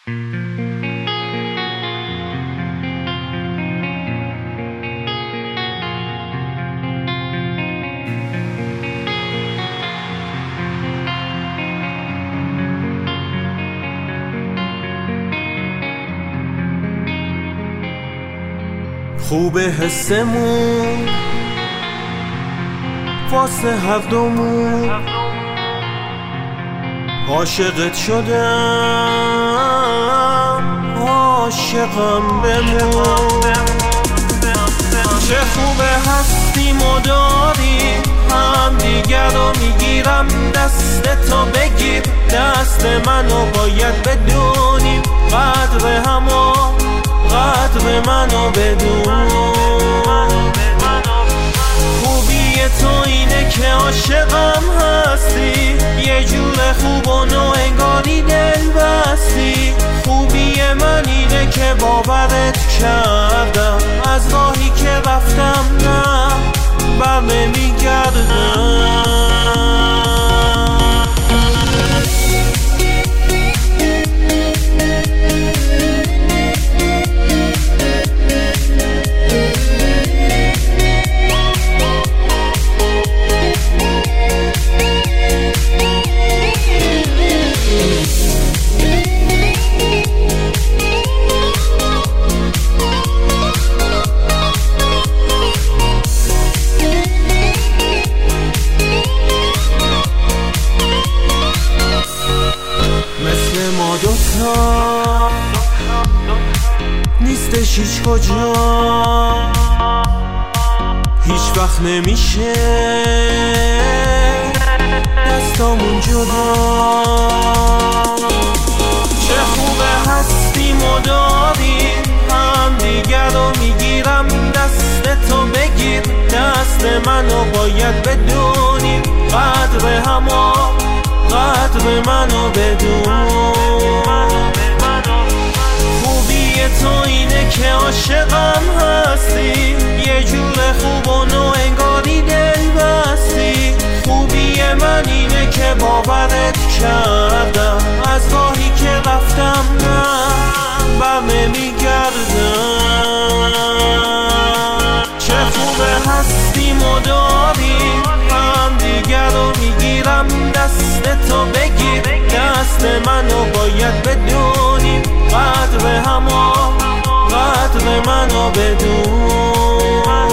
خوبه حسمون واسه هفتمون، عاشقت شدم عاشقم بمون. چه خوبه هستیم و داریم هم دیگر رو، میگیرم دست تو بگیر دست منو، باید بدونیم قدر همو، قدر منو بدون. خوبی تو اینه که عاشقم هستی، یه جور خوب و نو انگاری دل بستی. خوبی من اینه که باورت کردم، از راهی که رفتم نه بر نمیگردم. نیستش هیچ کجا، هیچ وقت نمیشه دستامون جدا. چه خوبه هستیم و داریم هم دیگر رو، میگیرم دست تو بگیر دست منو، باید بدونیم قدر همو، قدر منو بدون. تو اینه که عاشقم هستی، یه جور خوب و نو انگاری دل بستی. خوبی من اینه که باورت کردم، از راهی که رفتم نه بر نمیگردم. چه خوبه هستیم و داریم هم دیگر رو، میگیرم دست تو بگیر دست منو، باید بدونیم قدر همو، قدر منو بدون.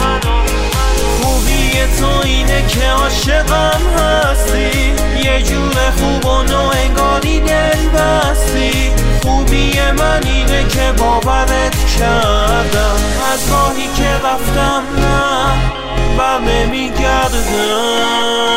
خوبی تو اینه که عاشقم هستی، یه جور خوب و نو انگاری دل بستی. خوبی من اینه که باورت کردم، از راهی که رفتم نه بر نمیگردم.